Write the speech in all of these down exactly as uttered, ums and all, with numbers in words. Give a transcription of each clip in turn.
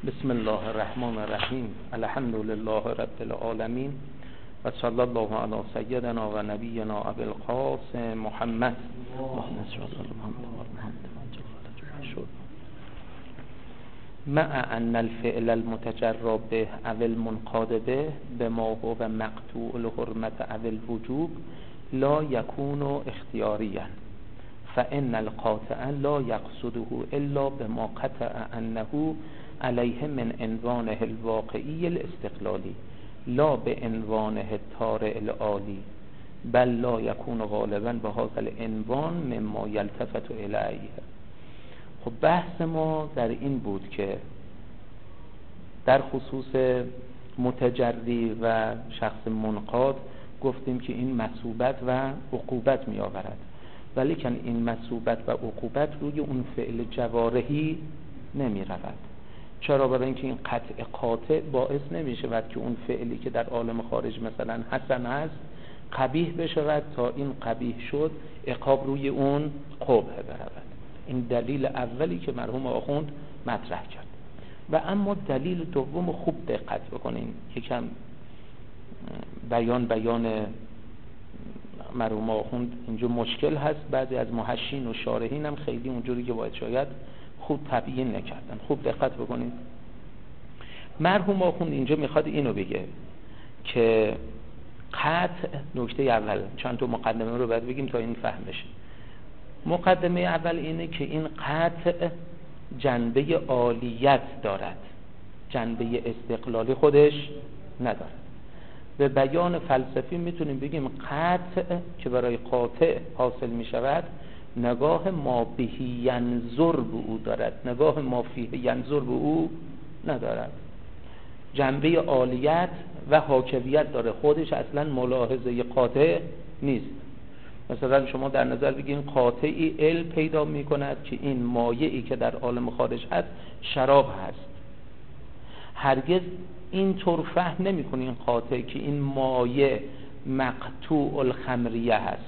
بسم الله الرحمن الرحیم. الحمد لله رب العالمین و صلی الله علی سیدنا و نبینا ابی القاسم محمد محمد صلی الله علیه و مع ان الفعل المتجرب به او المنقاد به بما هو مقطوع الحرمت او الوجوب لا یکون اختیاریا فان القاطع لا یقصده الا بما قطع انه علیه من عنوانه الواقعی الاستقلالی لا به عنوانه الطارئ العالی بل لا یکون غالبا به هذا العنوان مما یلتفت الیه. خب بحث ما در این بود که در خصوص متجری و شخص منقاد گفتیم که این مثوبت و عقوبت می آورد، ولی که این مثوبت و عقوبت روی اون فعل جوارحی نمی رود. چرا؟ برای اینکه این قطع قاطع باعث نمی شود که اون فعلی که در عالم خارج مثلا حسن است قبیح بشود تا این قبیح شد عقاب روی اون قبح برود. این دلیل اولی که مرحوم آخوند مطرح کرد. و اما دلیل دوم خوب دقت بکنین، یکم بیان بیان مرحوم آخوند اینجا مشکل هست، بعضی از محشین و شارحین هم خیلی اونجوری که باید شاید خوب تبیین نکردن. خوب دقت بکنین. مرحوم آخوند اینجا میخواد اینو بگه که قطع، نکته اول چند تا مقدمه رو باید بگیم تا این فهم بشه. مقدمه اول اینه که این قطع جنبه عالیت دارد، جنبه استقلالی خودش ندارد. به بیان فلسفی میتونیم بگیم قطع که برای قاطع حاصل میشود نگاه ما بهی ینظر به او دارد، نگاه ما فیه ینظر به او ندارد. جنبه عالیت و حاکمیت داره، خودش اصلا ملاحظه قاطع نیست. مثلا شما در نظر بگیرید قاطعی علم پیدا می کند که این مایعی که در عالم خارج هست شراب هست. هرگز اینطور فهم نمی کنه این قاطع که این مایع مقطوع الخمریه هست،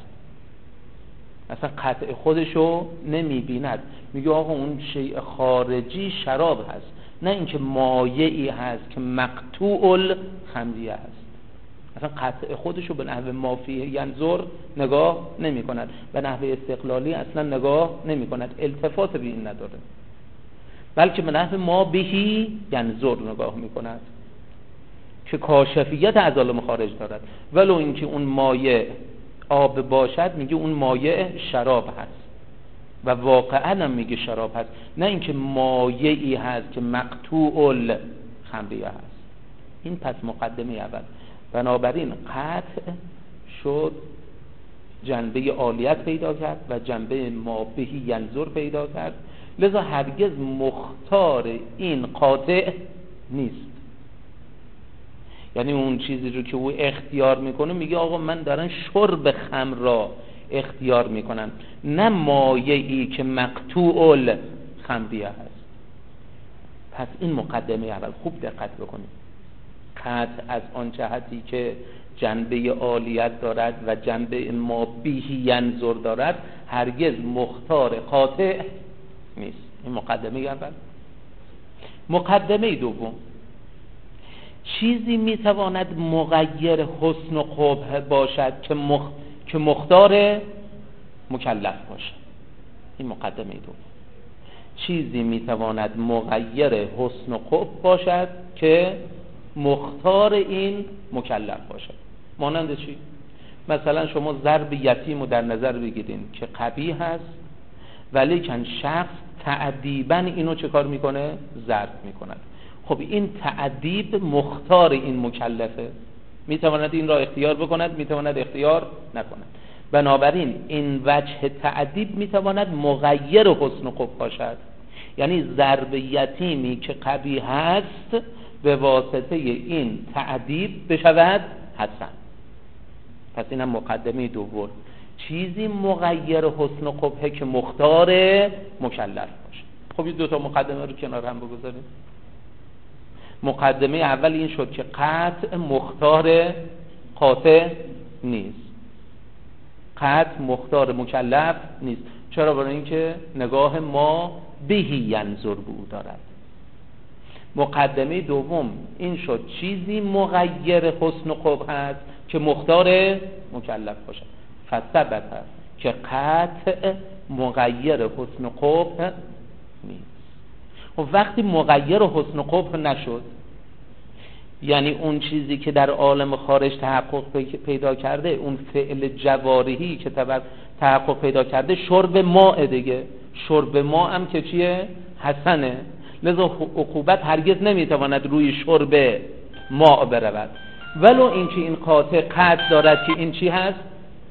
مثلا قطع خودشو نمی بیند، میگه آقا اون شیء خارجی شراب هست، نه اینکه مایعی هست که مقطوع الخمریه هست. اصلا قطع خودشو به نحو مافیه ینظر نگاه نمی کند، به نحو استقلالی اصلا نگاه نمی کند، التفات به این نداره، بلکه به نحو ما بهی ینظر نگاه می کند که کاشفیت از عالم خارج دارد. ولو اینکه اون مایع آب باشد میگه اون مایع شراب هست و واقعا هم میگه شراب هست، نه اینکه مایعی هست که مقطوع الخمریه هست. این پس مقدمه اول. بنابراین قطع شد جنبه عالیت پیدا کرد و جنبه ما بهی ینظر پیدا کرد، لذا هرگز مختار این قاطع نیست. یعنی اون چیزی رو که او اختیار میکنه میگه آقا من دارم شرب خمر را اختیار میکنم، نه مایعی که مقطوع الخمریه هست. پس این مقدمه اول. خوب دقت بکنید. قطع از آن جهتی که جنبه عالیت دارد و جنبه ما بهی ینظر دارد هرگز مختار قاطع نیست. این مقدمه اول. مقدمه دوم، چیزی میتواند مغیر حسن و قبح باشد که مخ... که مختار مکلف باشد. این مقدمه دوم. چیزی میتواند مغیر حسن و قبح باشد که مختار این مکلف باشد. مانند چی؟ مثلا شما ضرب یتیم رو در نظر بگیرین که قبیح هست، ولی کن شخص تعدیباً اینو چه کار میکنه؟ ضرب میکند. خب این تعدیب مختار این مکلفه، میتواند این را اختیار بکند، میتواند اختیار نکند. بنابراین این وجه تعدیب میتواند مغیر حسن و قبح باشد. یعنی ضرب یتیمی که قبیح هست به واسطه این تعدیب بشود حسن. پس این هم مقدمه دوم. چیزی مغیر حسن و قبح که مختار مکلف باشه. خب این دو تا مقدمه رو کنار هم بگذاریم. مقدمه اول این شد که قطع مختار قاطع نیست، قطع مختار مکلف نیست. چرا؟ برای اینکه نگاه ما بهی ینظر به او دارد. مقدمه دوم این شد چیزی مغیر حسن و قبح هست که مختار مکلف باشه. فثبت که قطع مغیر حسن و قبح نیست. و وقتی مغیر حسن و قبح نشد، یعنی اون چیزی که در عالم خارج تحقق پیدا کرده، اون فعل جوارحی که تحقق پیدا کرده شرب ماء دیگه، شرب ماء هم که چیه؟ حسنه. لذا عقوبت هرگز نمیتواند روی شرب ماء برود، ولو اینکه این قاطع قطع دارد که این چی هست؟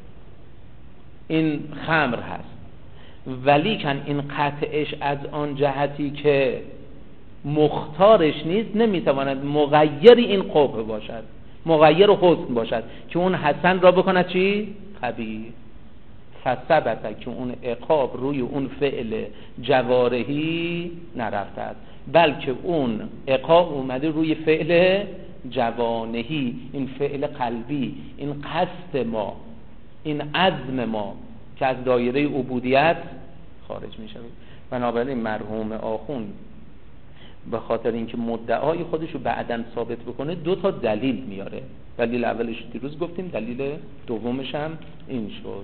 این خمر هست، ولیکن این قطعش از آن جهتی که مختارش نیست نمیتواند مغیر این قبح باشد، مغیر حسن باشد که اون حسن را بکند چی؟ قبیح. فثبت که اون عقاب روی اون فعل جوارحی نرفته است، بلکه اون عقاب اومده روی فعل جوانحی، این فعل قلبی، این قصد ما، این عزم ما که از دایره عبودیت خارج می شود. بنابراین مرحوم آخوند به خاطر اینکه مدعای خودش رو بعداً ثابت بکنه دو تا دلیل میاره. دلیل اولش دیروز گفتیم، دلیل دومش هم این شد.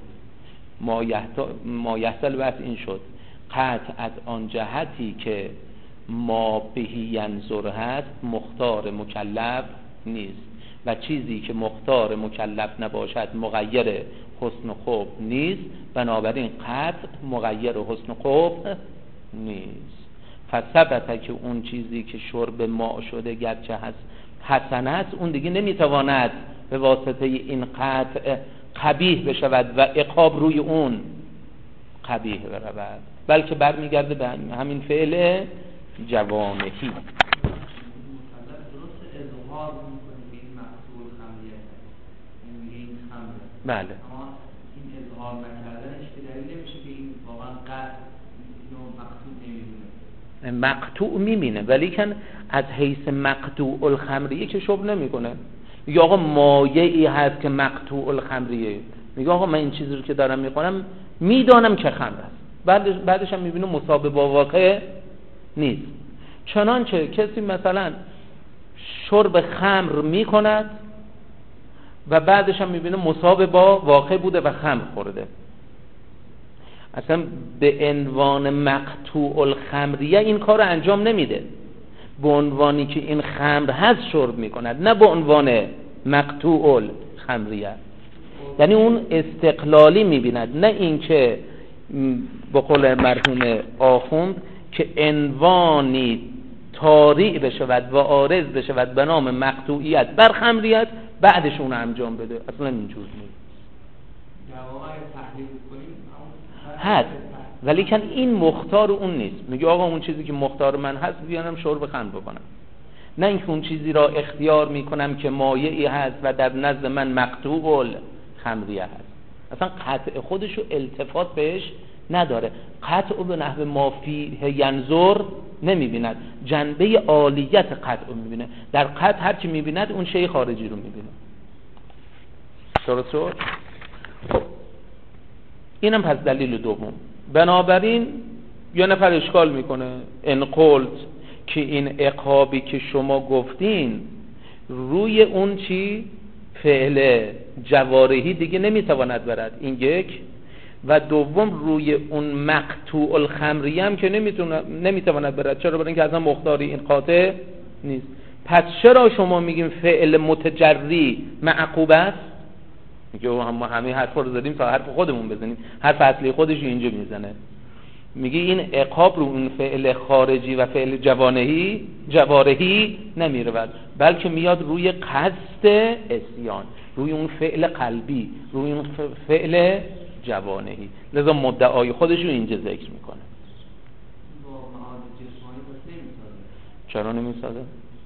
ما یحصل بس این شد قطع از آن جهتی که ما بهی ینظر هست مختار مکلف نیست، و چیزی که مختار مکلف نباشد مغیر حسن و خوب نیست، بنابراین قطع مغیر حسن و خوب نیست. فثبت که اون چیزی که شرب ماء شده گرچه هست حسن است، اون دیگه نمیتواند به واسطه این قطع قبیح بشود و عقاب روی اون قبیح برود، بلکه برمیگرده به همین فعل جوانحی. بله. اما این اظهار نکردنش که دلیل نمیشه که این واقعا قطع اینو مقطوع نمیدونه. مقطوع میبینه، ولیکن از حیث مقطوع الخمریه که شب نمیکنه. میگه آقا مایعی هست که مقطوع الخمریه، میگه آقا من این چیزی رو که دارم میخونم میدانم که خمر است، بعدش بعدش هم میبینه مصاب با واقع نیست. چنانچه کسی مثلا شرب خمر میکند و بعدش هم میبینه مصاب با واقع بوده و خمر خورده، اصلا به عنوان مقطوع الخمریه این کار رو انجام نمیده، به عنوانی که این خمر هست شرب میکند، نه به عنوان مقطوع الخمریه. یعنی اون استقلالی میبیند، نه این که به قول مرحوم آخوند که عنوانی طاری بشود و عارض بشود به نام مقطوعیت بر خمریت بعدش اون انجام بده، اصلا اینجور نیست. جواب تحلیل کنیم هست، ولیکن این مختار اون نیست. میگه آقا اون چیزی که مختار من هست بیانم شرب خمر بکنم، نه اینکه اون چیزی را اختیار میکنم که مایعی هست و در نزد من مقطوع الخمریه هست. اصلا قطع خودشو التفات بهش نداره، قطع به نحو ما فیه ینظر نمیبیند، جنبه عالیت قطع رو میبینه. در قطع هر چی میبیند اون شی خارجی رو میبینه. درست شد؟ خب اینم پس دلیل دوم. بنابراین یه نفر اشکال میکنه ان قلت که این عقابی که شما گفتین روی اون چی فعل جوارحی دیگه نمیتواند برد، این یک، و دوم روی اون مقطوع الخمری هم که نمیتواند برد. چرا؟ برای اینکه اصلا مختاری این قاطع نیست. پس چرا شما میگیم فعل متجری معقوب است؟ میگه هم همه حرفا رو زدیم تا حرف خودمون بزنیم، حرف اصلی خودش اینجا میزنه. میگه این عقاب رو اون فعل خارجی و فعل جوانحی جوارحی نمیرود، بلکه میاد روی قصد اسیان، روی اون فعل قلبی، روی اون فعل جوانحی. لذا مدعای خودش رو اینجا ذکر میکنه. با معاد جسمانی بس نمیسازه. چرا نمیسازه؟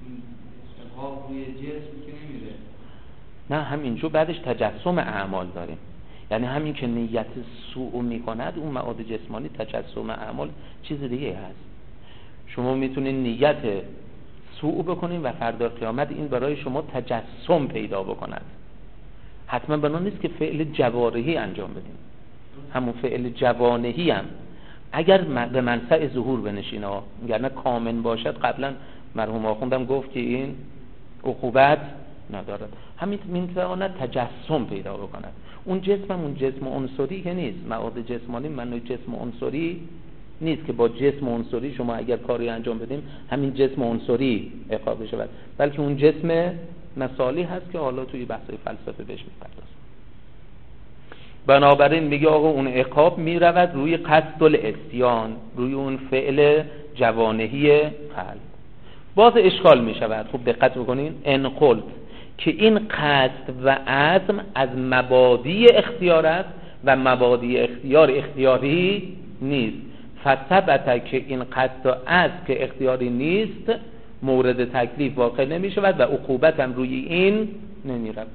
عقاب روی جسم که نمیره. نه، همینجا بعدش تجسم اعمال داریم، یعنی همین که نیت سوء میکند اون معاد جسمانی تجسم اعمال چیز دیگه هست. شما میتونید نیت سوء بکنید و فردا قیامت این برای شما تجسم پیدا بکند. حتما بنا نیست که فعل جوارحی انجام بدیم، همون فعل جوانحی هم اگر به منفع ظهور بنشینه، اگر نه کامن باشد قبلا مرحوم آخوندم گفت که این عقوبت ندارد. همین میتواند تجسم پیدا بکند. اون جسم اون جسم عنصری که نیست، مواد جسمانی منوی جسم عنصری نیست که با جسم عنصری شما اگر کاری انجام بدیم همین جسم عنصری عقاب بشود، بلکه اون جسم مثالی هست که حالا توی بحث فلسفه بهش میپردازیم. بنابراین میگه آقا اون عقاب میرود روی قصد العصیان، روی اون فعل جوانهی قلب. باز اشکال میشود. خوب دقت بکنین. ان قلت که این قصد و عزم از مبادی اختیار است و مبادی اختیار اختیاری نیست، فثبت که این قصد و عزم که اختیاری نیست مورد تکلیف واقع نمی شود و عقوبت هم روی این نمی رود.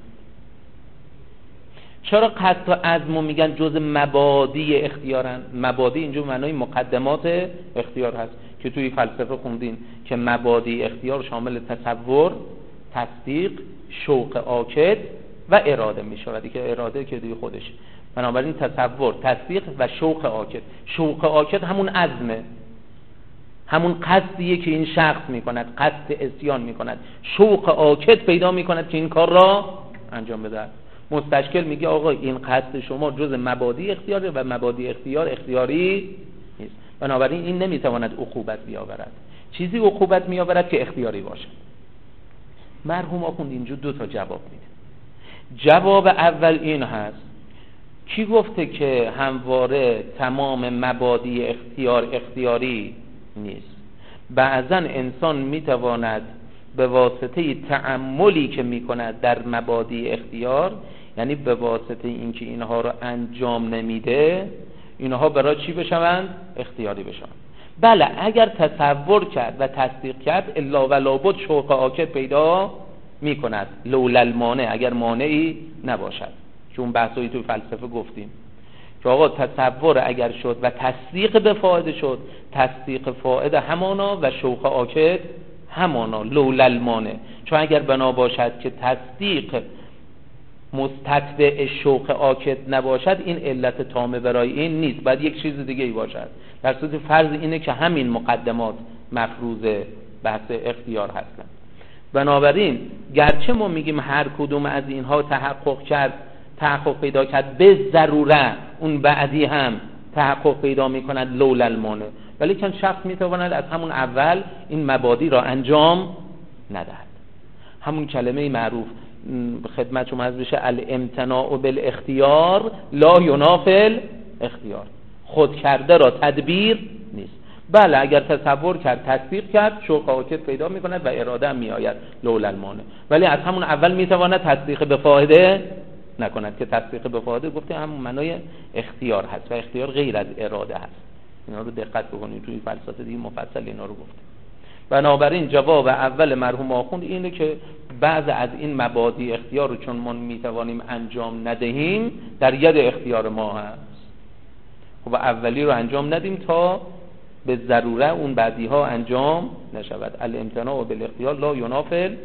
چرا قصد و عزم میگن جز مبادی اختیارن؟ مبادی اینجا معنای مقدمات اختیار هست که توی فلسفه خوندین که مبادی اختیار شامل تصور، تصدیق، شوق آکد و اراده می شود که اراده که دیگه خودش. بنابراین تصور، تصدیق و شوق آکد. شوق آکد همون عزمه، همون قصدیه که این شخص می کند، قصد عصیان می کند، شوق آکد پیدا می کند که این کار را انجام بده. مستشکل میگه آقا این قصد شما جز مبادی اختیاره و مبادی اختیار اختیاری نیست، بنابراین این نمیتواند عقوبت بیاورد. چیزی عقوبت میآورد که اختیاری باشد. مرحوم آخوند اینجا دو تا جواب میده. جواب اول این هست: کی گفته که همواره تمام مبادی اختیار اختیاری نیست؟ بعضا انسان میتواند به واسطه تأملی که میکند در مبادی اختیار، یعنی به واسطه اینکه اینها رو انجام نمیده، اینها برای چی بشوند؟ اختیاری بشوند. بله اگر تصور کرد و تصدیق کرد الا و لابد شوق آکد پیدا میکند، لولا المانع، اگر مانعی نباشد. چون بحثایی توی فلسفه گفتیم که آقا تصور اگر شد و تصدیق به فائده شد، تصدیق فائده همانا و شوق آکد همانا، لولا المانع. چون اگر بنا باشد که تصدیق مستتبع شوق آکد نباشد، این علت تامه برای این نیست، باید یک چیز دیگه ای باشد. در صورت فرض اینه که همین مقدمات مفروض بحث اختیار هستند. بنابراین گرچه ما میگیم هر کدوم از اینها تحقق کرد، تحقق پیدا کرد به ضروره اون بعدی هم تحقق پیدا میکند لولا المانع، ولی که شخص میتواند از همون اول این مبادی را انجام ندهد. همون کلمه معروف خدمت شما از بشه الامتناع بالاختیار لا ینافی الاختیار. خود کرده را تدبیر نیست. بله اگر تصور کرد، تصدیق کرد، شوق آکد پیدا میکند و اراده هم میآید لولا المانع، ولی از همون اول میتواند تصدیق به فائده نکند که تصدیق به فائده گفته همون معنای اختیار هست و اختیار غیر از اراده هست. اینا رو دقت بکنید، توی فلسفه دیگه مفصل اینا رو گفته. بنابراین جواب اول مرحوم آخوند اینه که بعض از این مبادی اختیار رو چون ما میتوانیم انجام ندهیم در ید اختیار ما هست، خب اولی رو انجام ندیم تا به ضروره اون بعدی ها انجام نشود. الامتناع بالاختیار لا ینافی الاختیار.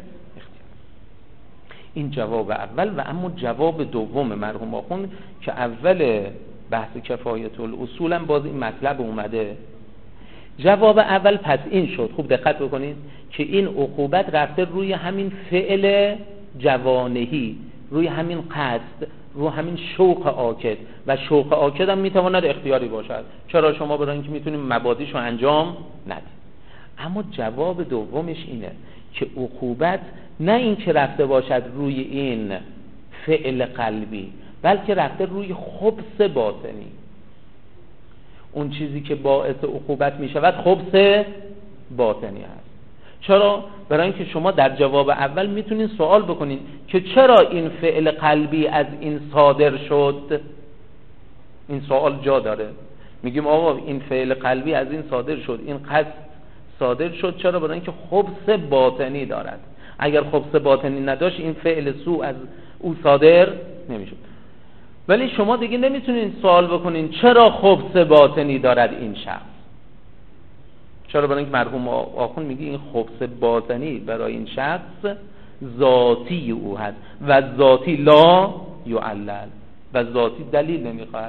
این جواب اول. و اما جواب دوم مرحوم آخوند که اول بحث کفایت الاصول هم باز این مطلب اومده. جواب اول پس این شد، خوب دقت بکنید، که این عقوبت رفته روی همین فعل جوانهی، روی همین قصد، روی همین شوق آکد و شوق آکد هم میتواند اختیاری باشد. چرا؟ شما برای اینکه میتونیم مبادیشو انجام ندید. اما جواب دومش اینه که عقوبت نه این که رفته باشد روی این فعل قلبی، بلکه رفته روی خبث باطنی. اون چیزی که باعث عقوبت می شود خبث باطنی هست. چرا؟ برای اینکه شما در جواب اول میتونین سوال بکنین که چرا این فعل قلبی از این صادر شد. این سوال جا داره. میگیم آقا این فعل قلبی از این صادر شد، این قصد صادر شد. چرا؟ برای اینکه خبث باطنی دارد. اگر خبث باطنی نداشت این فعل سوء از او صادر نمیشد. ولی شما دیگه نمیتونین سوال بکنین چرا خبث باطنی دارد این شخص. چرا؟ برای اینکه مرحوم آخوند میگه این خبث باطنی برای این شخص ذاتی او هست و ذاتی لا یعلل، و ذاتی دلیل نمیخواد.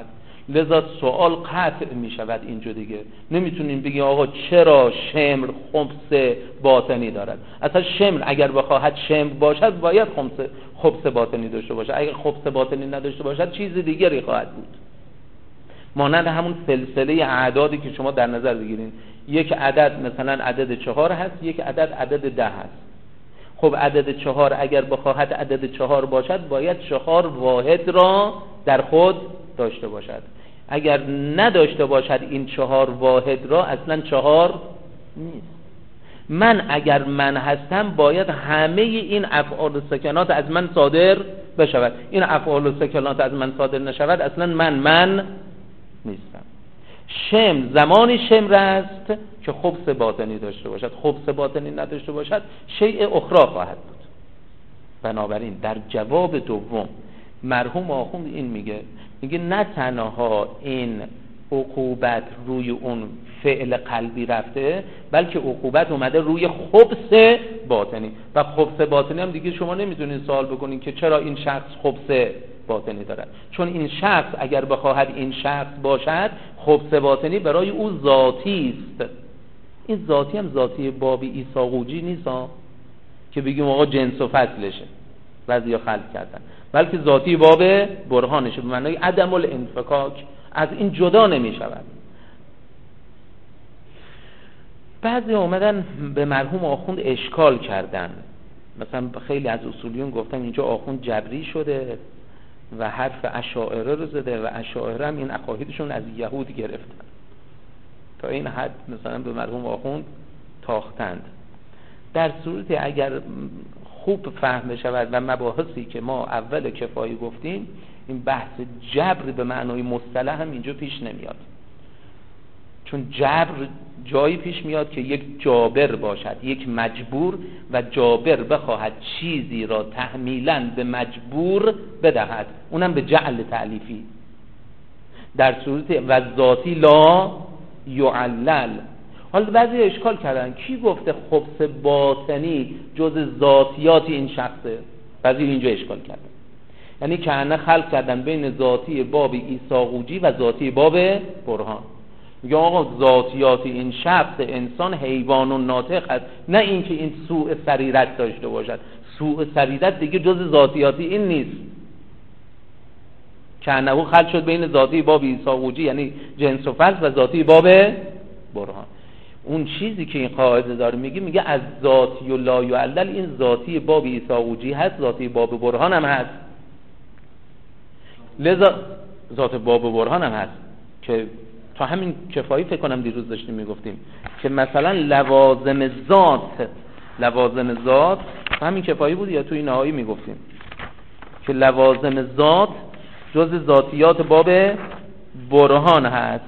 لذا سوال قطع می شود اینجا دیگه. نمیتونیم بگیم آقا چرا شمر خبث باطنی دارد. اصلا شمر اگر بخواهد شمر باشد باید خبث خبث باطنی داشته باشد. اگر خبث باطنی نداشته باشد چیز دیگری خواهد بود. مانند همون سلسله اعدادی که شما در نظر بگیرین، یک عدد مثلا عدد چهار هست، یک عدد عدد ده هست. خب عدد چهار اگر بخواهد عدد چهار باشد باید چهار واحد را در خود داشته باشد. اگر نداشته باشد این چهار واحد را اصلا چهار نیست. من اگر من هستم باید همه این افعال و سکنات از من صادر بشود. این افعال و سکنات از من صادر نشود اصلا من من نیستم. شمر زمانی شمر است که خبث باطنی داشته باشد. خبث باطنی نداشته باشد شیء اخری خواهد بود. بنابراین در جواب دوم مرحوم آخوند این میگه میگه نه تنها این عقوبت روی اون فعل قلبی رفته، بلکه عقوبت اومده روی خبث باطنی. و خبث باطنی هم دیگه شما نمیتونید سوال بکنین که چرا این شخص خبث باطنی دارد، چون این شخص اگر بخواهد این شخص باشد خبث باطنی برای او ذاتی است. این ذاتی هم ذاتی باب عیسی قوجی نیست ها که بگیم آقا جنس و فصلشه بعضیا خلق کردن، بلکه ذاتی باب برهانشه به معنای عدم الانفکاک، از این جدا نمی شود. بعضی اومدن به مرحوم آخوند اشکال کردن، مثلا خیلی از اصولیون گفتن اینجا آخوند جبری شده و حرف اشاعره رو زده و اشاعره هم این عقایدشون از یهود گرفتن، تا این حد مثلا به مرحوم آخوند تاختند. در صورتی اگر خوب فهم شود و مباحثی که ما اول کفایی گفتیم، این بحث جبر به معنای مصطلح هم اینجا پیش نمیاد، چون جبر جایی پیش میاد که یک جابر باشد، یک مجبور، و جابر بخواهد چیزی را تحمیلاً به مجبور بدهد، اونم به جعل تألیفی. در صورت و ذاتی لا یعلل. حالا بعضی اشکال کردن کی گفته خبث باطنی جز ذاتیات این شخصه؟ بعضی اینجا اشکال کردن، یعنی که انه خلق کردن بین ذاتی باب عیسی قوجی و ذاتی باب برهان. میگه آقا ذاتیات این شخص انسان حیوان و ناطق است، نه اینکه این سوء سریرت داشته باشد. سوء سریرت دیگه جز ذاتیاتی این نیست. که انه خلق شد بین ذاتی باب عیسی قوجی یعنی جنس و فصل و ذاتی باب برهان. اون چیزی که این قاعده داره میگه میگه از ذاتی و لا یعلل، این ذاتی باب عیسی قوجی هست، ذاتی باب برهان هم هست. لذا ذات باب برهان هم هست که تا همین کفایی فکر کنم دیروز داشتیم میگفتیم که مثلا لوازم ذات، لوازم ذات همین کفایی بود یا توی نهایی میگفتیم که لوازم ذات جز ذاتیات باب برهان هست.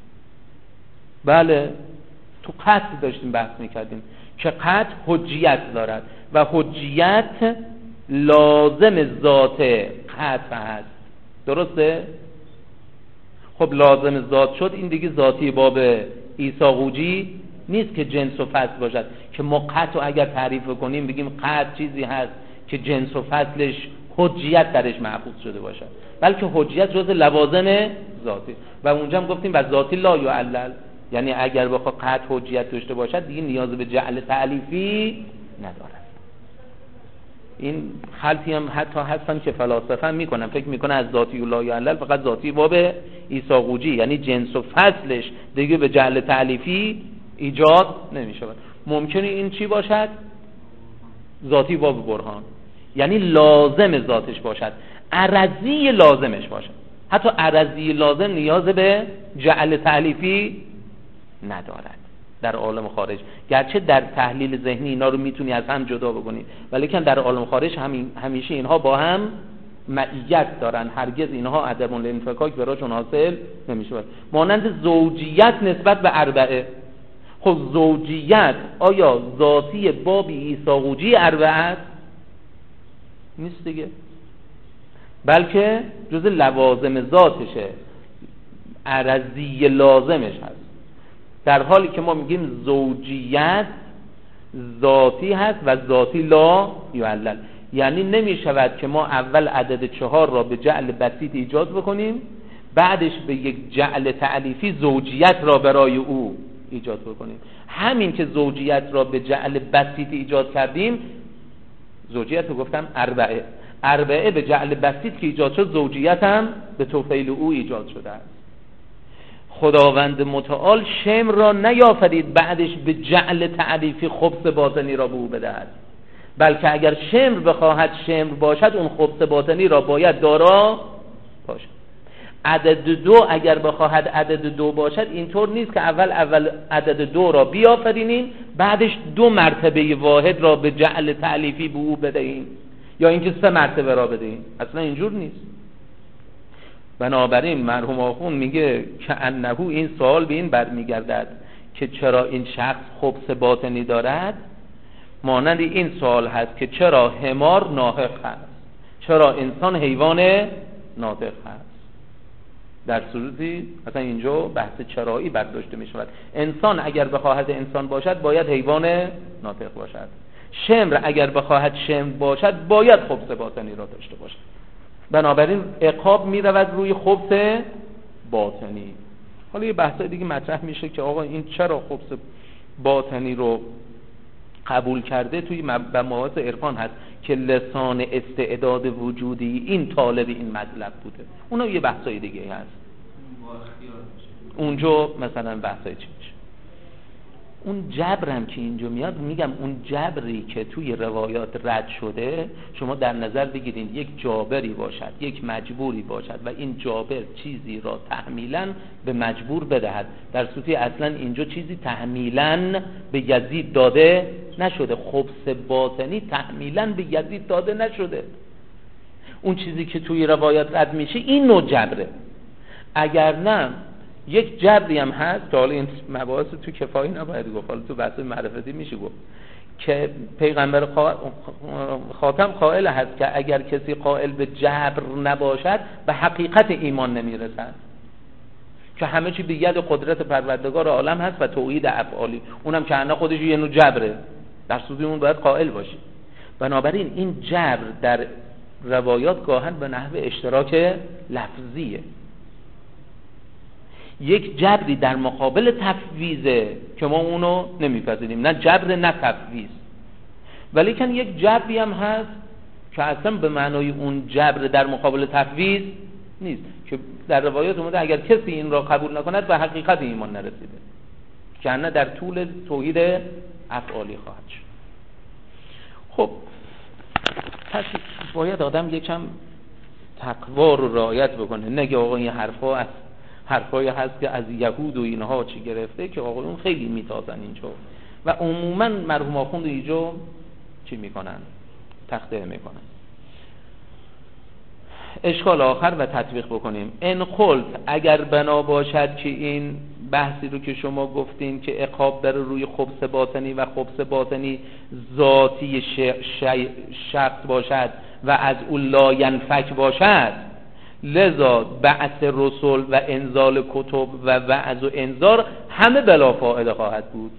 بله تو قطع داشتیم بحث میکردیم که قطع حجیت دارد و حجیت لازم ذات قطع هست، درسته؟ خب لازم ذات شد، این دیگه ذاتی باب عیسی قوجی نیست که جنس و فصل باشد که ما قطع اگر تعریف کنیم بگیم قطع چیزی هست که جنس و فصلش حجیت درش محفوظ شده باشد، بلکه حجیت جز لوازم ذاتی. و اونجا هم گفتیم و ذاتی لا یعلل، یعنی اگر بخواد قطع حجیت داشته باشد دیگه نیاز به جعل تألیفی ندارد. این خلطی هم حتی هستن که فلاسفه هم میکنن، فکر میکنن از ذاتی و لا یعلل فقط ذاتی باب عیسی قوجی یعنی جنس و فصلش دیگه به جعل تألیفی ایجاد نمیشود. ممکنه این چی باشد؟ ذاتی باب برهان، یعنی لازم ذاتش باشد، عرضی لازمش باشد. حتی عرضی لازم نیاز به جعل تألیفی ندارد در عالم خارج، گرچه در تحلیل ذهنی اینا رو میتونی از هم جدا بکنی، ولی که در عالم خارج همین همیشه اینها با هم معیت دارن، هرگز اینها عدم الانفکاک براشون حاصل نمیشه. مانند زوجیت نسبت به اربعه. خب زوجیت آیا ذاتی باب عیسی قوجی اربعه است؟ نیست دیگه، بلکه جز لوازم ذاتشه، عرضی لازمش هست. در حالی که ما میگیم زوجیت ذاتی هست و ذاتی لا یعلل، یعنی نمی شود که ما اول عدد چهار را به جعل بسیط ایجاد بکنیم بعدش به یک جعل تعلیفی زوجیت را برای او ایجاد بکنیم. همین که زوجیت را به جعل بسیط ایجاد کردیم، زوجیت رو گفتم اربعه، اربعه به جعل بسیط که ایجاد شد، زوجیت هم به توفیل او ایجاد شده است. خداوند متعال شمر را نیافرید بعدش به جعل تعلیفی خبث باطنی را به او بدهد، بلکه اگر شمر بخواهد شمر باشد، اون خبث باطنی را باید دارا باشد. عدد دو اگر بخواهد عدد دو باشد، اینطور نیست که اول اول عدد دو را بیافرینیم بعدش دو مرتبه واحد را به جعل تعلیفی به او بدهیم یا اینکه سه مرتبه را بدهیم، اصلا اینجور نیست. بنابراین مرحوم آخوند میگه که انهو، این سوال به این برمیگردد که چرا این شخص خبث باطنی دارد، مانند این سوال هست که چرا حمار ناطق هست، چرا انسان حیوان ناطق هست. در صورتی اصلا اینجا بحث چرایی برداشته می شود. انسان اگر بخواهد انسان باشد باید حیوان ناطق باشد، شمر اگر بخواهد شمر باشد باید خبث باطنی را داشته باشد. بنابراین عقاب می رود روی خبث باطنی. حالا یه بحثای دیگه مطرح میشه که آقا این چرا خبث باطنی رو قبول کرده. توی مباحث عرفان هست که لسان استعداد وجودی این طالب این مطلب بوده، اونا یه بحثای دیگه هست. اونجا مثلا بحثای چی میشه؟ اون جبرم که اینجا میاد، میگم اون جبری که توی روایات رد شده، شما در نظر بگیرید یک جابری باشد، یک مجبوری باشد و این جابر چیزی را تحمیلاً به مجبور بدهد، در صورتی اصلا اینجا چیزی تحمیلاً به یزید داده نشده. خبث باطنی تحمیلاً به یزید داده نشده. اون چیزی که توی روایات رد میشه این نوع جبره. اگر نه یک جبری هم هست که حالا این مباحث تو کفایی نباید گفت، حالا تو بحث معرفتی میشه گفت که پیغمبر خاتم قائل هست که اگر کسی قائل به جبر نباشد به حقیقت ایمان نمیرسد، که همه چی به ید قدرت پروردگار عالم هست و توحید افعالی، اونم که انا خودش یه نوع جبره، در صورت اون باید قائل باشی. بنابراین این جبر در روایات گاهن به نحو اشتراک لفظیه، یک جبری در مقابل تفویضه که ما اونو نمیپذیریم، نه جبر نه تفویض. ولیکن یک جبری هم هست که اصلا به معنای اون جبر در مقابل تفویض نیست، که در روایات اومده اگر کسی این را قبول نکند به حقیقت ایمان نرسیده، که نه در طول توحید افعالی خواهد شد. خب پس باید آدم یکم تقوا رو رعایت بکنه، نگه آقا این حرفا از حرفایی هست که از یهود و اینها چی گرفته که آقایون خیلی میتازن اینجا و عموما مرحوم آخوند اینجا چی میکنن؟ تخته میکنن. اشکال آخر و تطبیق بکنیم. ان قلت، اگر بنا باشد که این بحثی رو که شما گفتین که عقاب بر روی خبث باطنی و خبث باطنی ذاتی شخص باشد و از او لا ینفک باشد، لذا بعث رسول و انزال کتب و وعظ و انذار همه بلا فائده خواهد بود.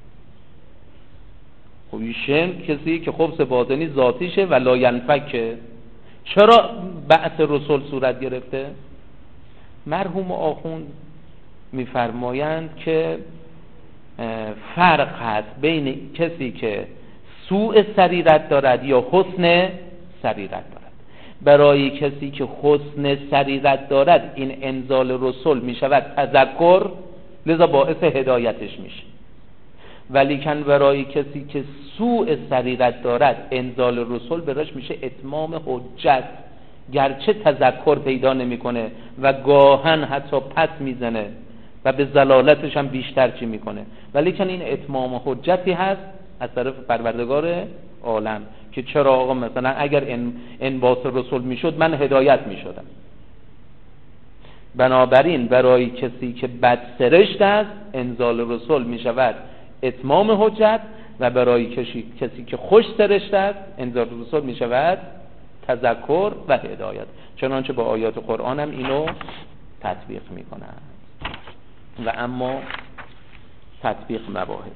خب این کسی که خبث باطنی ذاتیشه و لا ینفکه، چرا بعث رسول صورت گرفته؟ مرحوم آخوند میفرمایند که فرق هست بین کسی که سوء سریرت دارد یا حسن سریرت دارد. برای کسی که حسن سریرت دارد این انزال رسول می شود تذکر، لذا باعث هدایتش میشه. ولیکن برای کسی که سوء سریرت دارد انزال رسول براش میشه اتمام حجت، گرچه تذکر پیدا نمیکنه و گاهن حتی پس میزنه و به ضلالتش هم بیشتر چی میکنه، ولیکن این اتمام حجتی هست از طرف پروردگار عالم که چرا آقا مثلا اگر انباس رسول میشد من هدایت میشدم. بنابراین برای کسی که بد سرشت است انزال رسول میشود اتمام حجت و برای کسی, کسی که خوش سرشت است انزال رسول میشود تذکر و هدایت. چنانچه با آیات قرآن هم اینو تطبیق میکنند. و اما تطبیق مباحث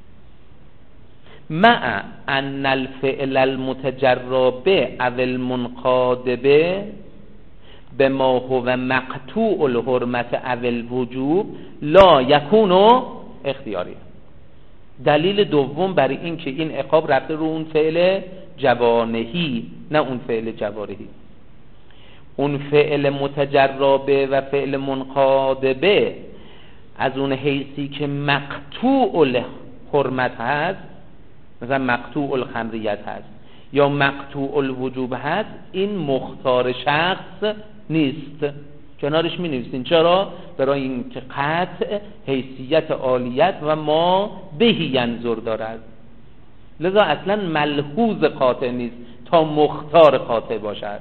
مع ان الفعل المتجرب او المنقادب، به ما هو مقطوع الحرمت او الوجوب لا یکون اختیاری. دلیل دوم برای این که این عقاب رفته رو اون فعل جوانهی نه اون فعل جوارحی. اون فعل متجربه و فعل منقادبه از اون حیثی که مقطوع الحرمت هست، مثلا مقطوع الخمریت هست یا مقطوع الوجوب هست، این مختار شخص نیست. کنارش می نویسین. چرا؟ برای اینکه قطع حیثیت عالیت و ما بهی ینظر دارد، لذا اصلا ملحوظ قاطع نیست تا مختار قاطع باشد.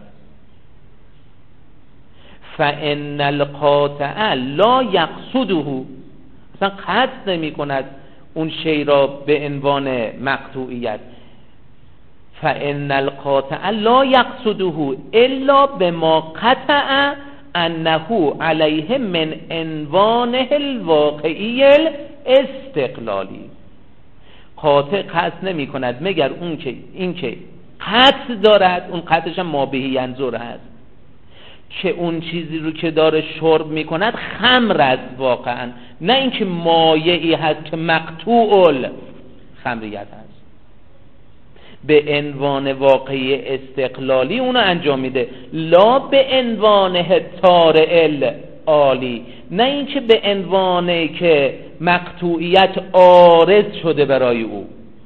فإن القاطع لا یقصده، اصلا قصد نمی کند اون شی را به عنوان مقطوعیت. فإن القاطع لا یقصده الا بما قطع انه علیه من عنوانه الواقعی الاستقلالی. قاطع قصد نمی کند مگر اون که این که قطع دارد، اون قطعش هم ما بهی ینظر هست، که اون چیزی رو که داره شرب می کند خمر است واقعا، نه اینکه مایعی هست که مقطوع الخمریت هست. به عنوان واقعی استقلالی اونو انجام میده، لا به عنوان طارئ العالی، نه اینکه به عنوانه که مقطوعیت عارض شده برای او.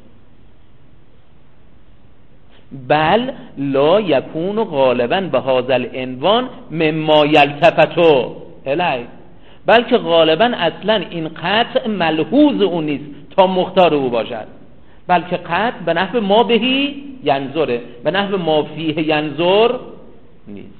بل لا یکون غالبا به هذا العنوان مما یلتفت الیه، بلکه غالبا اصلا این قطع ملحوظ او نیست تا مختار او باشد، بلکه قطع به نحو ما بهی ینظره، به نحو ما فیه ینظر نیست.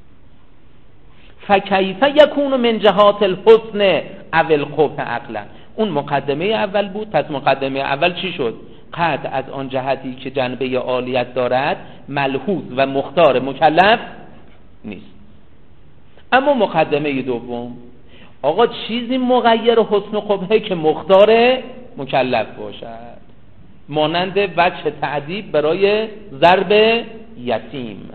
فکیف یکون من جهات الحسن او القبح عقلا. اون مقدمه اول بود، پس مقدمه اول چی شد؟ قطع از آن جهتی که جنبه عالیت دارد ملحوظ و مختار مکلف نیست. اما مقدمه دوم، آقا چیزی مغیر حسن و قبحه که مختار مکلف باشد، مانند وجه تعذیب برای ضرب یتیم.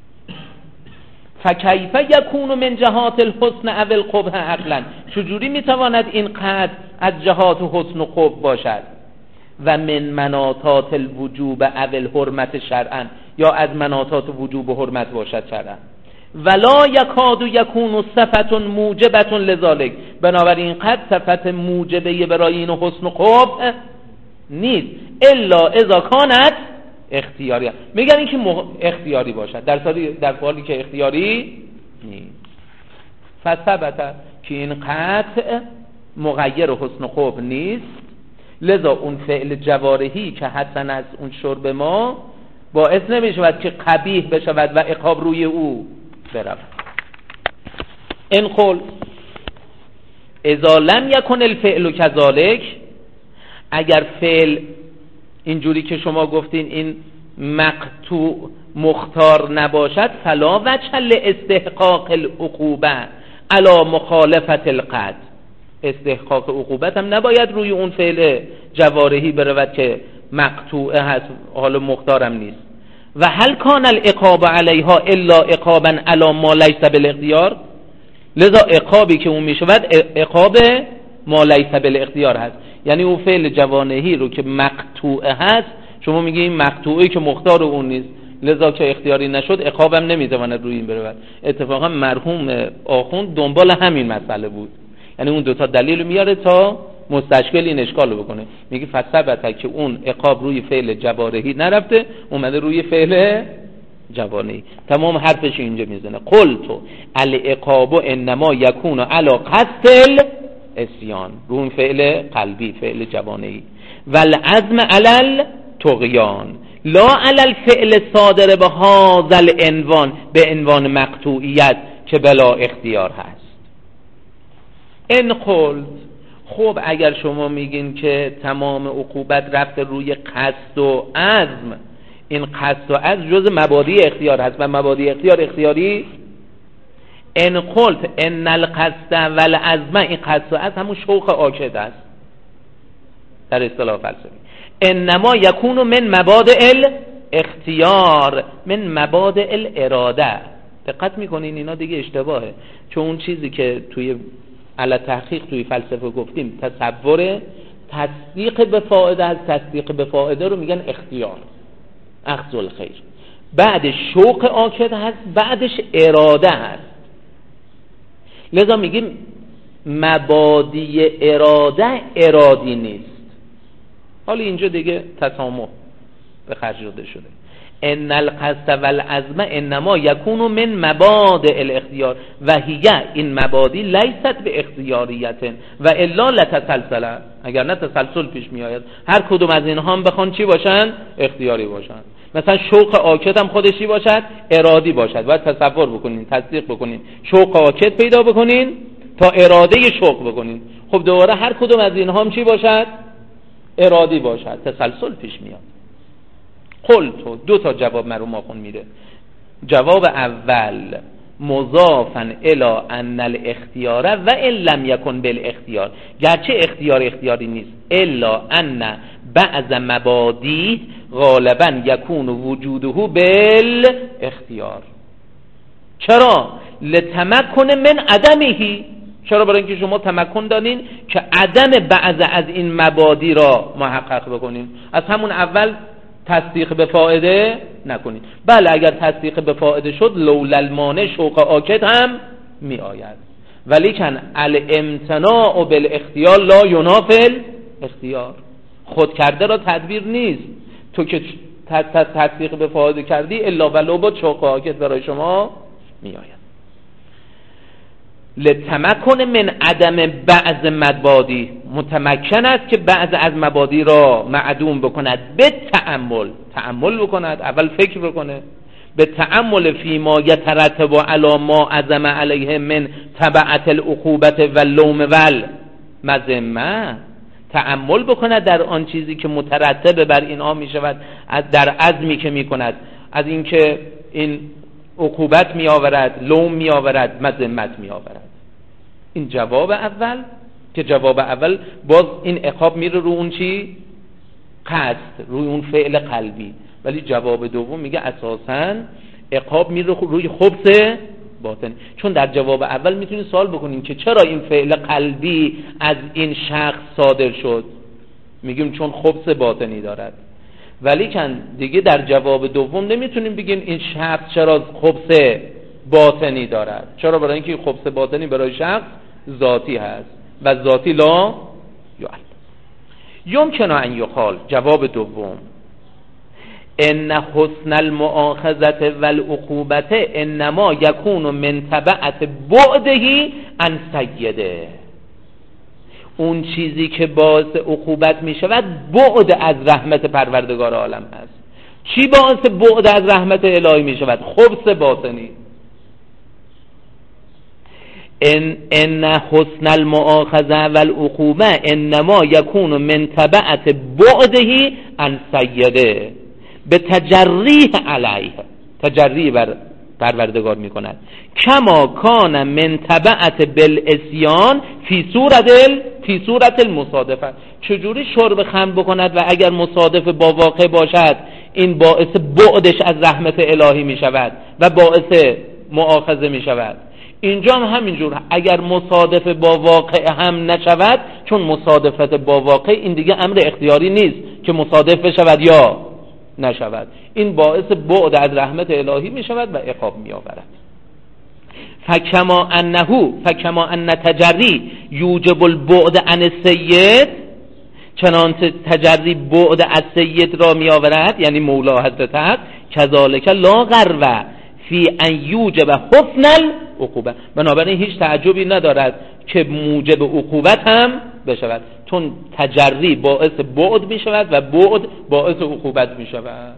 فکیف یکون من جهات الحسن او القبح عقلا، چجوری میتواند این قطع از جهات حسن و قبح باشد؟ و من مناطات الوجوب او الحرمت شرعا، یا از مناطات وجوب و حرمت باشد شرعا. ولا یکاد یکون صفت موجبت لذالک، بنابراین قد صفت موجبه برای این حسن و قبح نیست، الا اذا کانت اختیاری. میگن این که مخ... اختیاری باشد، در حالی در حالی که اختیاری نیست. فثبت که این قطع مغیر حسن و قبح نیست، لذا اون فعل جوارحی که حسن از اون شرب ما باعث نمیشود که قبیح بشود و عقاب روی او برود. این قول اذا لم یکن الفعل کذالک، اگر فعل اینجوری که شما گفتین این مقطوع مختار نباشد، فلا وجه لاستحقاق العقوبه علی مخالفت القطع، استحقاق عقوبت هم نباید روی اون فعل جوارحی برود که مقطوعه هست، حالا مختارم نیست. و هل کان العقاب علیها الا عقابا علی ما لیس بالاختیار، لذا عقابی که اون میشود عقاب ما لیس بالاختیار هست، یعنی اون فعل جوانهی رو که مقطوعه هست شما میگی این مقطوعه که مختار اون نیست، لذا که اختیاری نشد عقابم نمیتواند روی این برود. اتفاقا مرحوم آخوند دنبال همین مسئله بود، یعنی اون دوتا دلیل میاره تا مستشکل این اشکال رو بکنه. میگه فثبت که اون عقاب روی فعل جوارحی نرفته، اومده روی فعل جوانهی. تمام حرفش اینجا میزنه. قلتو العقاب انما یکون علی قصد الاسیان، رو اون فعل قلبی، فعل جوانهی. والعزم علی الطغیان لا علی الفعل صادر به هذا العنوان، به عنوان مقطوعیت که بلا اختیار هست. این قلت، خب اگر شما میگین که تمام عقوبت رفته روی قصد و عزم، این قصد و عزم جز مبادی اختیار هست و مبادی اختیار اختیاری. ان قلت ان القصد والعزم، این قصد و عزم همون شوق آکد است در اصطلاح فلسفی. انما یکون من مبادئ الاختیار من مبادئ الاراده، دقت میکنین اینا دیگه اشتباهه، چون اون چیزی که توی علی تحقیق توی فلسفه گفتیم تصور تصدیق به فائده از تصدیق به فائده رو میگن اختیار، اخذ الخیر. بعد شوق آکد هست، بعدش اراده هست. لذا میگیم مبادی اراده ارادی نیست. حالا اینجا دیگه تسامح به خرج داده شده. ان القصد والعزم انما یکون من مبادئ الاختیار و هی، این مبادی لیست به اختیاریت و الا لتسلسل، اگر نه تسلسل پیش می آید. هر کدوم از اینها هم بخوان چی باشن؟ اختیاری باشن. مثلا شوق آکد هم خودش چی باشد؟ ارادی باشد. باید تصور بکنین، تصدیق بکنین، شوق آکد پیدا بکنین تا اراده شوق بکنین. خب دوباره هر کدوم از اینها هم چی باشد؟ ارادی باشد. تسلسل پیش میاد. قل تو دو تا جواب مرحوم آخون میره. جواب اول مضافن الی ان الاختیار و ان لم یکن بالاختیار، گرچه اختیار اختیاری نیست، الا ان بعض مبادی غالبا یکون وجوده بالاختیار. چرا؟ لتمکن من عدمه. چرا؟ برای اینکه شما تمکن دارین که عدم بعض از این مبادی را محقق بکنین. از همون اول تصدیق به فائده نکنید. بله اگر تصدیق به فائده شد لولا المانع شوق آکد هم می آید، ولیکن الامتناع بالاختیار لا ینافی الاختیار. خود کرده را تدبیر نیست. تو که تصدیق به فائده کردی الا ولو با شوق آکد برای شما می آید. لتمکن من عدم بعض مبادی، متمکن است که بعض از مبادی را معدوم بکند به تأمل، تأمل بکند، اول فکر بکنه، به تأمل فیما یترتب علی ما عزم علیه من تبعت العقوبت و اللوم والمذمه، تأمل بکند در آن چیزی که مترتب بر اینها می شود، در عزمی که می کند از اینکه این عقوبت می آورد، لوم می آورد، مذمت می آورد. این جواب اول، که جواب اول باز این عقاب میره رو اون چی؟ قصد، روی اون فعل قلبی. ولی جواب دوم میگه اساساً عقاب میره روی خبث باطن. چون در جواب اول میتونید سوال بکنین که چرا این فعل قلبی از این شخص صادر شد؟ میگیم چون خبث باطنی دارد. ولی کن دیگه در جواب دوم نمیتونیم بگیم این شخص چرا خبث باطنی دارد. چرا؟ برای اینکه خبث باطنی برای شخص ذاتی هست و ذاتی لا یعل. یمکن ان یقال، جواب دوم، ان حسن المؤاخذه والعقوبه انما یکون من تبعت بعده عن سیده. اون چیزی که باعث عقوبت می شود بعد از رحمت پروردگار عالم هست. چی باعث بعد از رحمت الهی می شود؟ خبث باطنی. ان ان حسن المؤاخذه والعقوبه انما یکون من تبعت بعده عن سیده، به تجریح علیه، تجری بر پروردگار می کند. کما کان من تبعت بالاسیان فی صورت فی صورت المصادفه. چجوری شرب خمر بکند و اگر مصادف با واقع باشد این باعث بعدش از رحمت الهی می شود و باعث مؤاخذه می شود. اینجا هم همینجور، اگر مصادف با واقع هم نشود، چون مصادفت با واقع این دیگه امر اختیاری نیست که مصادف بشود یا نشود، این باعث بعد از رحمت الهی می شود و عقاب می آورد. فکما انه فکما ان تجری یوجب البعد عن السید، چنانچه تجری بعد از سید را می آورد، یعنی مولا حضرت حق، کذالک لا غرو فی ان یوجب حسن العقوبه. بنابراین هیچ تعجبی ندارد که موجب عقوبت هم بشود، چون تجری باعث بعد می شود و بعد باعث عقوبت می شود.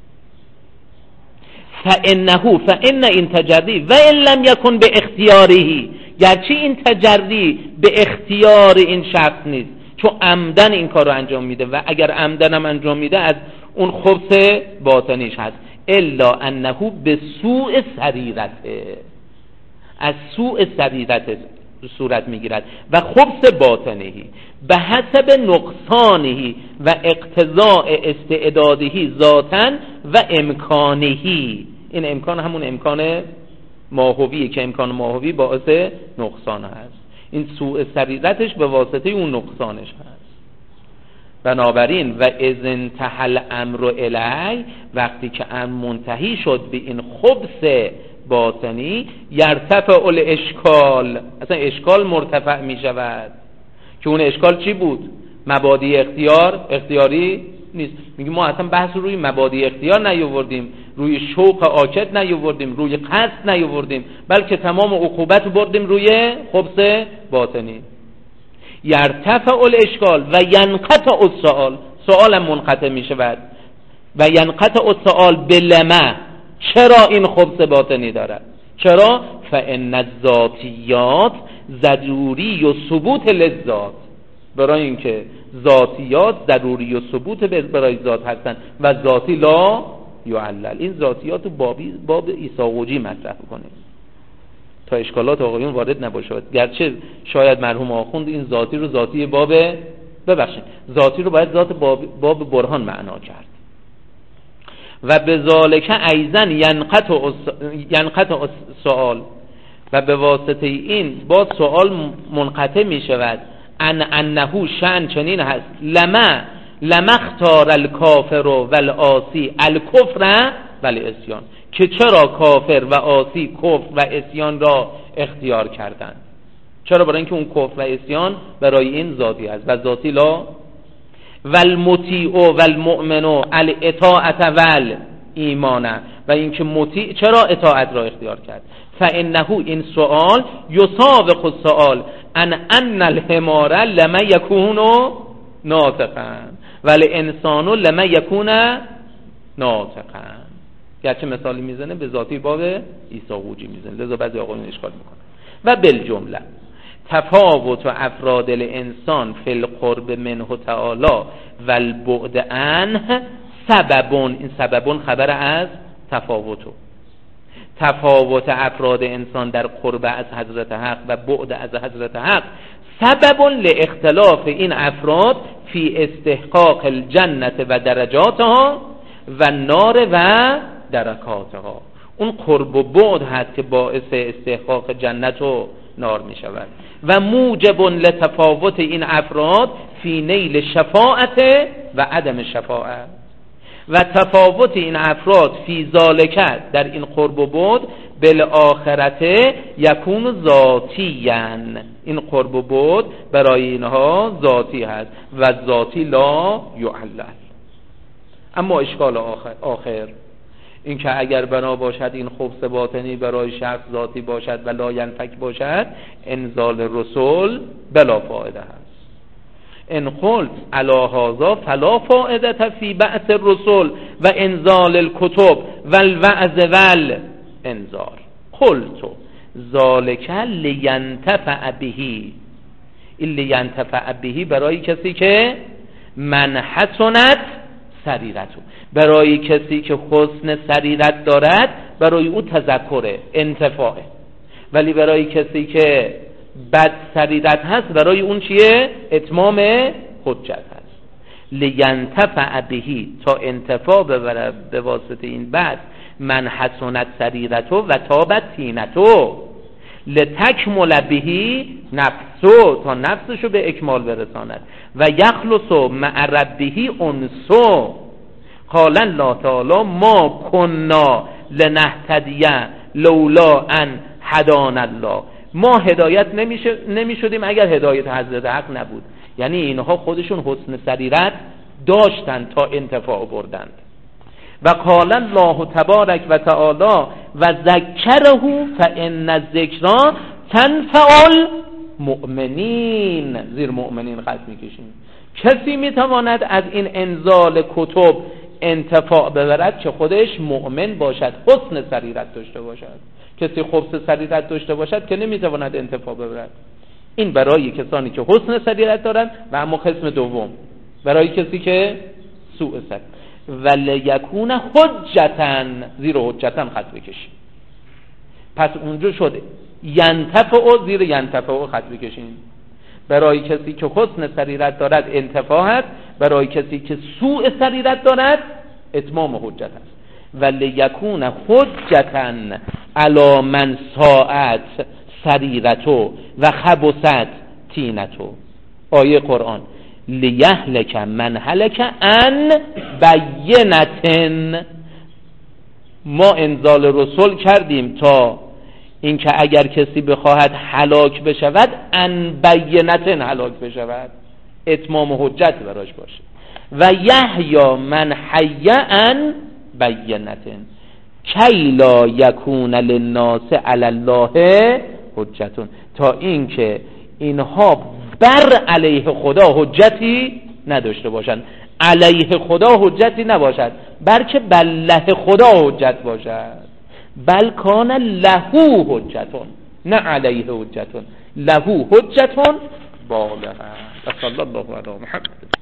فانه فان این تجری و ان لم یکن به اختیاره، گرچه این تجری به اختیار این شخص نیست، چون عمدن این کار رو انجام میده و اگر عمدن هم انجام میده از اون خبث باطنیش هست، الا انه به سوء سریرته، از سوء سریرته صورت میگیرد و خبث باطنهی به حسب نقصانهی و اقتضاء استعدادهی ذاتن و امکانهی. این امکان همون امکان ماهوی که امکان ماهوی باعث نقصان هست، این سوء سریرتش به واسطه اون نقصانش هست. بنابراین و اذن تحل امر الی، وقتی که امر منتهی شد به این خبث باطنی، یرتفع الاشکال، اصلا اشکال مرتفع می شود که اون اشکال چی بود؟ مبادی اختیار اختیاری نیست. میگه ما اصلا بحث روی مبادی اختیار نیاوردیم، روی شوق عاکد نیاوردیم، روی قصد نیاوردیم، بلکه تمام عقوبت بردیم روی خبث باطنی. یرتفع الاشکال و ینقطع السؤال، سؤالم منقطع می شود. و ینقطع السؤال بلما، چرا این خبث باطنی دارد؟ چرا؟ فان الذاتیات ضروری و ثبوت للذات، برای اینکه ذاتیات ضروری و ثبوت برای ذات هستند و ذاتی لا یعلل. این ذاتیات رو بابی باب ایساقوجی مطرح کنیم تا اشکالات آقایون وارد نباشد، گرچه شاید مرحوم آخوند این ذاتی رو ذاتی باب ببخشید ذاتی رو باید ذات باب, باب برهان معنا کرد. و به ذالک ایضا ینقطع ینقطع السؤال، و به واسطه این با سؤال منقطع می شود. ان انه شأن چنین هست، لما لما اختار الکافر و العاصی الکفر و العصیان، که چرا کافر و عاصی کفر و عصیان را اختیار کردند. چرا؟ برای اینکه اون کفر و عصیان برای این ذاتی است و ذاتی لا. والمطیع والمؤمن الاطاعت والایمان، و اینکه مطیع چرا اطاعت را اختیار کرد؟ فانه این سؤال یسابق السؤال ان ان الحمار لما یکون ناطقا والانسان لما یکون ناطقا. گرچه مثالی میزنه به ذاتی باب ایساقوجی میزنه، لذا بعضی آقایون اشکال میکنه. و بالجمله تفاوت افراد الانسان فی القرب منه تعالی و البعد عنه سببون، این سببون خبر از تفاوتو، تفاوت افراد انسان در قرب از حضرت حق و بعد از حضرت حق سببون لاختلاف این افراد فی استحقاق الجنت و درجاتها و نار و درکاتها. اون قرب و بعد هست که باعث استحقاق جنت و نار می شود و موجب لتفاوت این افراد فی نیل شفاعت و عدم شفاعت، و تفاوت این افراد فی ذالکت در این قرب و بعد بالآخرت یکون ذاتیان، این قرب و بعد برای اینها ذاتی هست و ذاتی لا یعلل. اما اشکال آخر, آخر این که اگر بنا باشد این خبث باطنی برای شخص ذاتی باشد و لا ینفک باشد، انزال رسول بلا فایده هست. ان قلت علی هذا فلا فائده فی بعث الرسل و انزال الکتب و الوعظ والانذار. قلت ذالک لینتفع به، این لینتفع به برای کسی که من حسنت سریرتو، برای کسی که حسن سریرت دارد برای او تذکره انتفاعه، ولی برای کسی که بد سریرت هست برای اون چیه؟ اتمام حجت هست. لینتفع بهی، تا انتفاع ببره به واسطه این بد، من حسنت سریرتو و تابت تینتو، لتکمل بهی نفسو، تا نفسشو به اکمال برساند، و یخلصو مع ربهی انسو. قال الله تعالی ما کنا لنهتدی لولا ان هدانا الله، ما هدایت نمی شدیم اگر هدایت حضرت حق نبود. یعنی اینها خودشون حسن سریرت داشتند تا انتفاع بردند. و قال الله تبارک و تعالی و ذکره فان الذکرى تنفع المؤمنین، زیر مؤمنین خط میکشیم. کسی میتواند از این انزال کتب انتفاع ببرد که خودش مؤمن باشد، حسن سریرت داشته باشد. کسی خبث سریرت داشته باشد که نمیتواند انتفاع ببرد. این برای کسانی که حسن سریرت دارند، و اما قسم دوم برای کسی که سوء سریرت. ولیکون حجتاً، زیر حجتاً خط بکشیم. پس اونجا شده ینتفع، زیر ینتفع خط بکشیم. برای کسی که حسن سریرت دارد انتفاع هست، برای کسی که سوء سریرت دارد اتمام حجت است. و لیکون حجتا علی من ساعت سریرتو و خبست تینتو. آیه قرآن لیهلک من هلک عن بینة، ما انزال رسول کردیم تا اینکه اگر کسی بخواهد هلاک بشود عن بینة هلاک بشود، اتمام حجت براش باشه. و یحیی من حی عن بینة کی لا یکون للناس علی الله حجتون، تا اینکه اینها بر علیه خدا حجتی نداشته باشند. علیه خدا حجتی نباشد، بلکه بله خدا حجت باشد. بل کان له حجتون، نه علیه حجتون، له حجتون بالغه. صلی الله علی محمد.